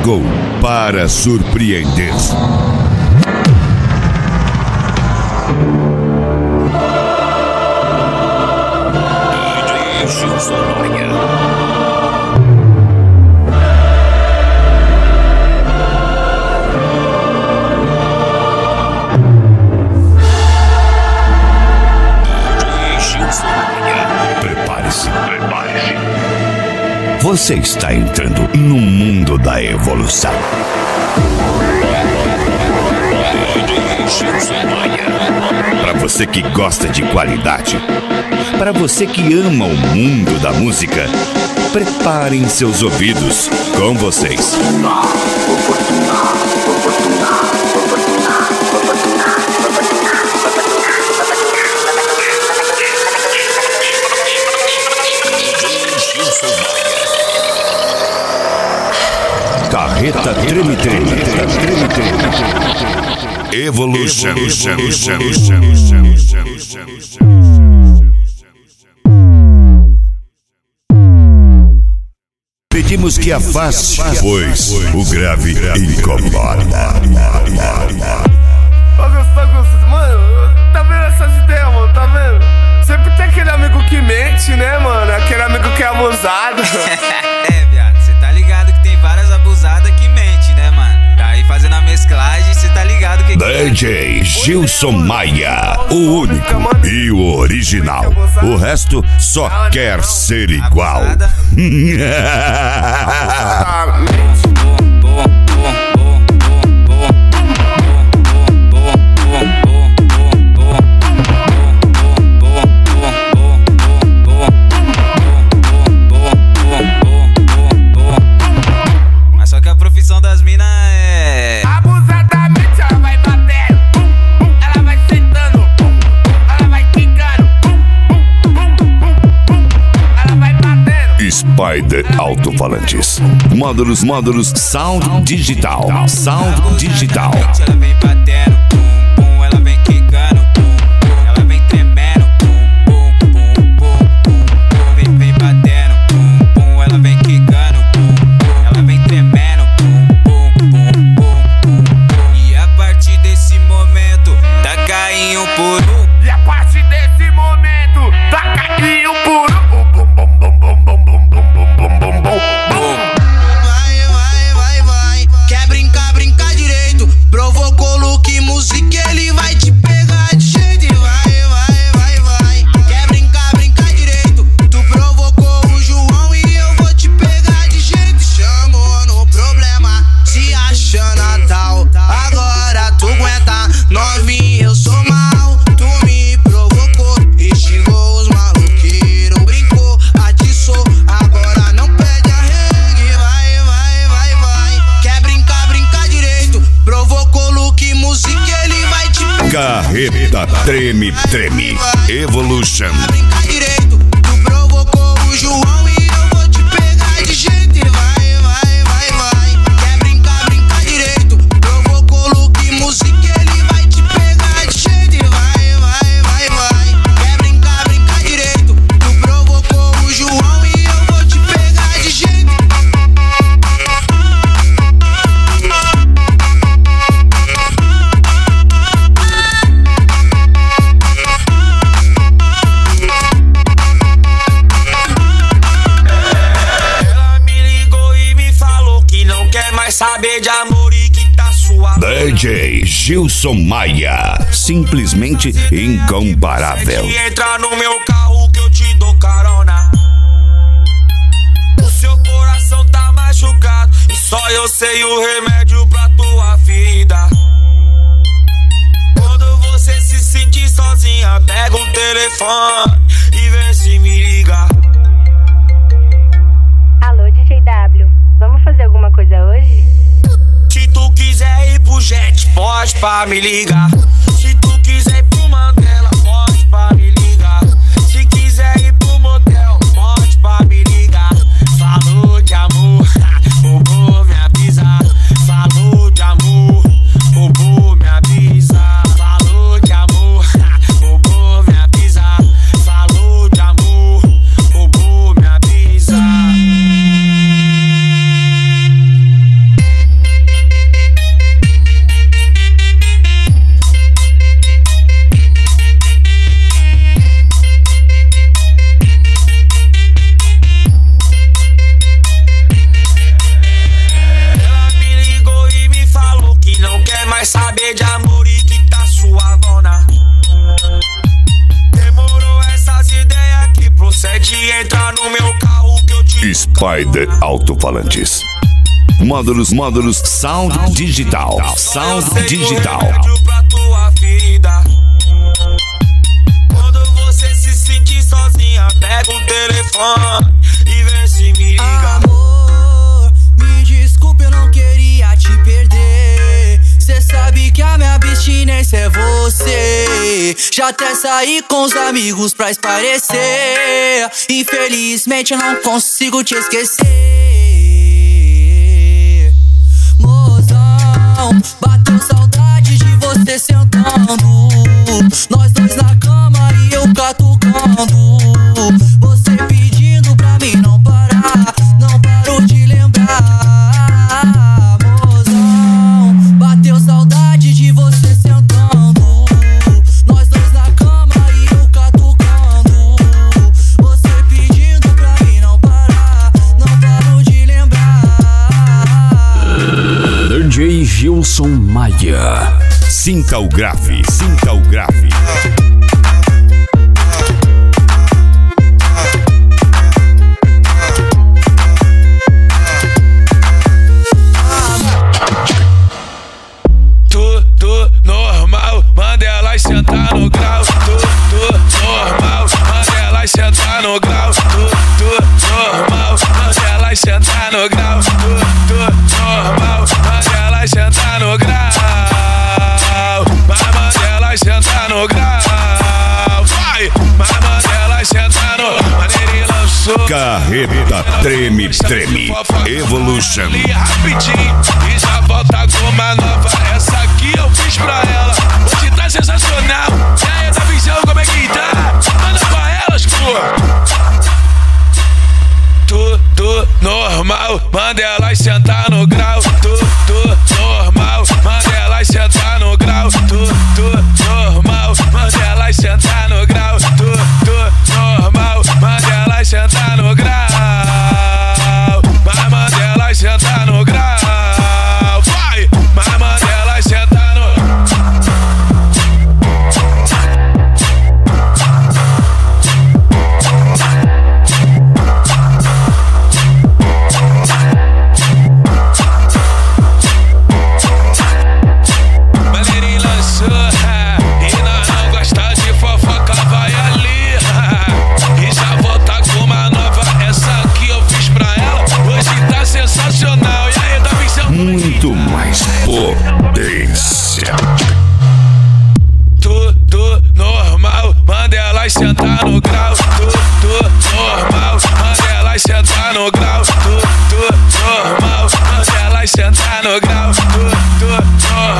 chegou para surpreender. Prepare-se. Você está entrando no mundo da evolução. Para você que gosta de qualidade, para você que ama o mundo da música, preparem seus ouvidos. Com vocês, Carreta Treme-Treme. Evolution. Pedimos que afaste, pois o grave incomoda. Augusto, mano, tá vendo essas ideias, mano? Tá vendo? Sempre tem aquele amigo que mente, né, mano? Aquele amigo que é abusado. É, viado, cê tá ligado que tem várias abusadas que mente, né, mano? Tá aí fazendo a mesclagem, cê tá ligado que... DJ Gilson Maia, o único e o original. O resto só quer ser igual. Mas só que a profissão das minas é... Abusadamente ela vai batendo, ela vai sentando, ela vai quicando, ela vai batendo. Spider Alto-Falantes. Módulos Sound Digital. Ela vem batendo, pum, pum, ela vem quicando, pum, pum, ela vem tremendo, pum, pum, pum, pum, pum, vem batendo, pum, pum, ela vem quicando, pum, pum, ela vem tremendo, pum, pum, pum, pum, pum. E a partir desse momento, tá caindo por um. E a partir desse momento, tá caindo por um. Vai, quer brincar direito. Provocou look, música, ele vai te pegar de jeito. E vai, quer brincar direito. Tu provocou o João e eu vou te pegar de jeito. Chamou no problema, se acha Natal. Agora tu aguenta, novinha, eu sou mal. Tu me provocou, instigou os maloqueiros. Brincou, atiçou, agora não pede arregue. Vai, quer brincar direito. Provocou look, música, ele vai te pegar. Carreta Treme-Treme. Evolution. Brincar direito. Tu provocou o João e eu vou te pegar de jeito. E vai, quer brincar direito. Provocou look, música, ele vai te pegar de jeito. E vai, quer brincar direito. Tu provocou o João e eu vou te pegar de jeito. Ela me ligou e me falou que não quer mais saber de amor e que tá suave. DJ Gilson Maia. Simplesmente incomparável. E entra no meu carro que eu te dou carona. O seu coração tá machucado e só eu sei o remédio pra tua vida. Quando você se sentir sozinha, pega o telefone e vê se me liga. Alô, DJ W, vamos fazer alguma coisa hoje? Se tu quiser ir pro jet, pode pra me ligar. Se tu quiser ir pro Mandela, pode pra me ligar. Se quiser ir pro motel, pode pra me ligar. Falou de amor, roubou me avisar. Falou de amor, roubou me avisar. Falou de amor, roubou me avisar. Falou de amor, roubou me avisar. Spider Alto-Falantes. Módulos Sound Digital. Sound Digital. Pra tua vida. Quando você se sentir sozinha, pega o telefone e vê se me liga. Amor, me desculpe, eu não queria te perder. Cê sabe que a minha abstinência é você. Já até saí com os amigos pra espairecer. Infelizmente eu não consigo te esquecer. Mozão, bateu saudade de você sentando. Nós dois na cama e eu catucando. Você pedindo pra mim não parar. Não paro de lembrar. Mozão, bateu saudade de você sentando. Nós dois na cama e eu catucando. Você pedindo pra mim não parar. Não paro de lembrar. DJ Gilson Maia. Sinta o grave, sinta o grave. Tudo normal, manda elas sentar no grau. Tudo normal, manda elas sentar no grau. Tudo normal, manda elas sentar no grau. Tudo normal, manda elas sentar no grau. Vai, manda elas sentar no grau. Vai, vai, manda elas sentar no. Maneirinho lançou. Carreta treme. Evolution. Rapidinho e já volta com uma nova. Essa aqui eu fiz pra ela. Hoje tá sensacional. E aí, tá visão como é que tá? Manda pra elas, pô. Tudo normal, manda elas sentar no grau. Tudo normal, manda elas sentar no grau. Tudo normal, manda elas sentar no grau. Tudo normal, manda elas sentar no grau. Vai, manda elas sentar no grau. Vai, vai, manda elas sentar no. Maneirinho lançou, e nós não gosta de fofoca, vai ali. E já volta com uma nova. Essa aqui eu fiz pra ela. Hoje tá sensacional. E aí, tá pensando? Muito mais potência. Tudo normal, manda elas sentar no grau. Tudo normal, manda elas sentar no grau. Tudo normal, manda elas sentar no grau. Tudo normal.